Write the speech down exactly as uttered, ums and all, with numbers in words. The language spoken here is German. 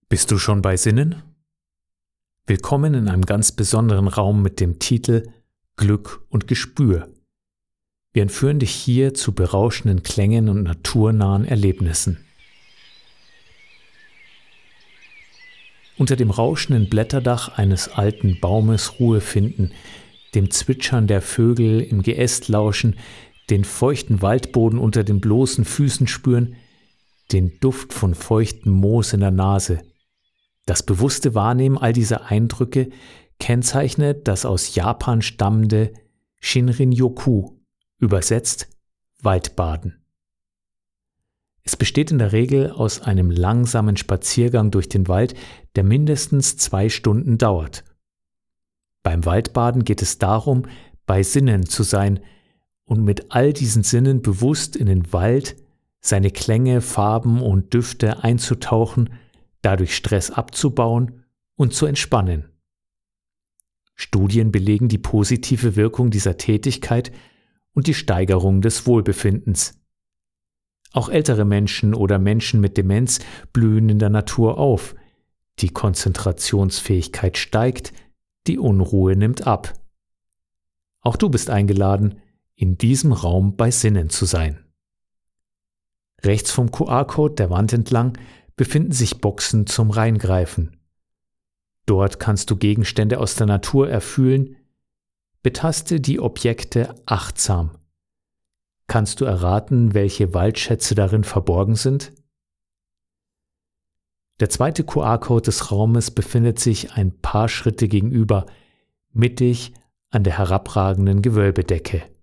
Bist du schon bei Sinnen? Willkommen in einem ganz besonderen Raum mit dem Titel Glück und Gespür. Wir entführen dich hier zu berauschenden Klängen und naturnahen Erlebnissen. Unter dem rauschenden Blätterdach eines alten Baumes Ruhe finden, dem Zwitschern der Vögel im Geäst lauschen, den feuchten Waldboden unter den bloßen Füßen spüren, den Duft von feuchtem Moos in der Nase. Das bewusste Wahrnehmen all dieser Eindrücke kennzeichnet das aus Japan stammende Shinrin-yoku, übersetzt Waldbaden. Es besteht in der Regel aus einem langsamen Spaziergang durch den Wald, der mindestens zwei Stunden dauert. Beim Waldbaden geht es darum, bei Sinnen zu sein und mit all diesen Sinnen bewusst in den Wald, seine Klänge, Farben und Düfte einzutauchen, dadurch Stress abzubauen und zu entspannen. Studien belegen die positive Wirkung dieser Tätigkeit und die Steigerung des Wohlbefindens. Auch ältere Menschen oder Menschen mit Demenz blühen in der Natur auf. Die Konzentrationsfähigkeit steigt, die Unruhe nimmt ab. Auch du bist eingeladen, in diesem Raum bei Sinnen zu sein. Rechts vom Q R-Code der Wand entlang befinden sich Boxen zum Reingreifen. Dort kannst du Gegenstände aus der Natur erfühlen. Betaste die Objekte achtsam. Kannst du erraten, welche Waldschätze darin verborgen sind? Der zweite Q R-Code des Raumes befindet sich ein paar Schritte gegenüber, mittig an der herabragenden Gewölbedecke.